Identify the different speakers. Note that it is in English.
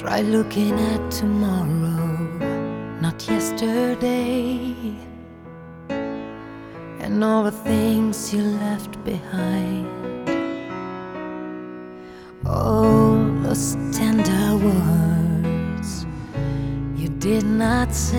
Speaker 1: Try looking at tomorrow, not yesterday, and all the things you left behind. All those tender words you did not say.